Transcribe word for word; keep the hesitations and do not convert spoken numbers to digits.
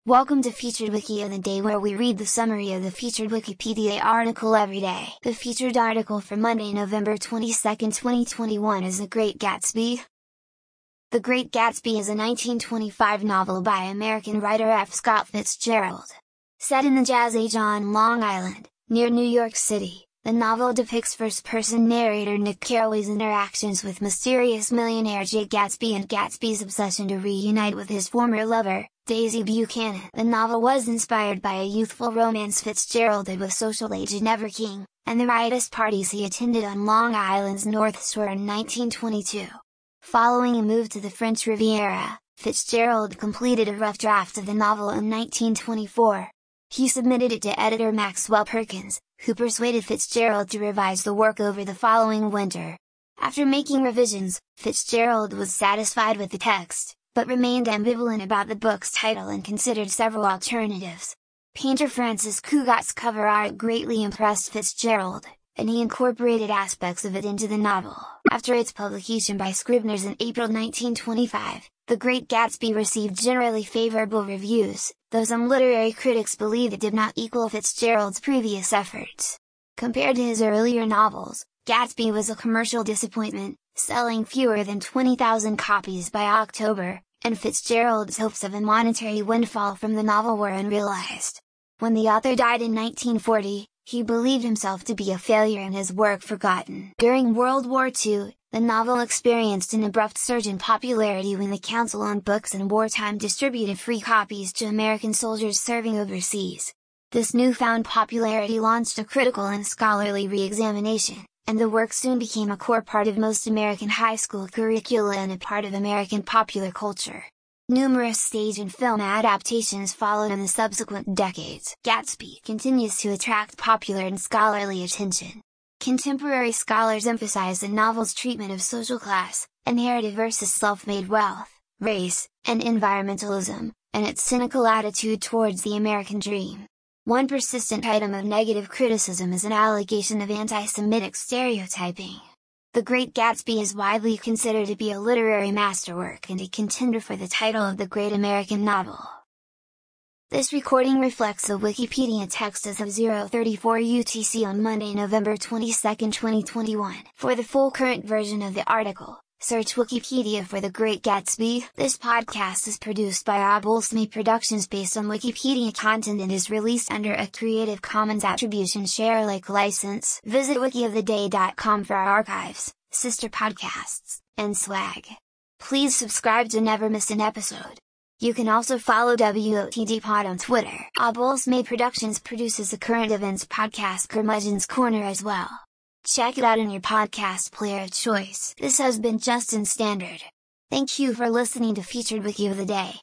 Welcome to Featured Wiki of the Day, where we read the summary of the featured Wikipedia article every day. The featured article for Monday, November twenty-second, twenty twenty-one is The Great Gatsby. The Great Gatsby is a nineteen twenty-five novel by American writer F. Scott Fitzgerald. Set in the Jazz Age on Long Island, near New York City, the novel depicts first-person narrator Nick Carraway's interactions with mysterious millionaire Jay Gatsby and Gatsby's obsession to reunite with his former lover, Daisy Buchanan. The novel was inspired by a youthful romance Fitzgerald had with social agent Ever King, and the riotous parties he attended on Long Island's North Shore in nineteen twenty-two. Following a move to the French Riviera, Fitzgerald completed a rough draft of the novel in nineteen twenty-four. He submitted it to editor Maxwell Perkins, who persuaded Fitzgerald to revise the work over the following winter. After making revisions, Fitzgerald was satisfied with the text, but remained ambivalent about the book's title and considered several alternatives. Painter Francis Cugat's cover art greatly impressed Fitzgerald, and he incorporated aspects of it into the novel. After its publication by Scribner's in April nineteen twenty-five, The Great Gatsby received generally favorable reviews, though some literary critics believe it did not equal Fitzgerald's previous efforts. Compared to his earlier novels, Gatsby was a commercial disappointment, selling fewer than twenty thousand copies by October, and Fitzgerald's hopes of a monetary windfall from the novel were unrealized. When the author died in nineteen forty, he believed himself to be a failure and his work forgotten. During World War Two, the novel experienced an abrupt surge in popularity when the Council on Books in Wartime distributed free copies to American soldiers serving overseas. This newfound popularity launched a critical and scholarly re-examination, and the work soon became a core part of most American high school curricula and a part of American popular culture. Numerous stage and film adaptations followed in the subsequent decades. Gatsby continues to attract popular and scholarly attention. Contemporary scholars emphasize the novel's treatment of social class, inherited versus self-made wealth, race, and environmentalism, and its cynical attitude towards the American dream. One persistent item of negative criticism is an allegation of anti-Semitic stereotyping. The Great Gatsby is widely considered to be a literary masterwork and a contender for the title of the Great American Novel. This recording reflects the Wikipedia text as of zero thirty-four U T C on Monday, November twenty-second, twenty twenty-one. For the full current version of the article, search Wikipedia for The Great Gatsby. This podcast is produced by Obulsme Productions based on Wikipedia content and is released under a Creative Commons Attribution Share Alike license. Visit wiki of the day dot com for our archives, sister podcasts, and swag. Please subscribe to never miss an episode. You can also follow W O T D Pod on Twitter. Obulsme Productions produces the current events podcast Curmudgeon's Corner as well. Check it out in your podcast player of choice. This has been Justin Standard. Thank you for listening to Featured Wiki of the Day.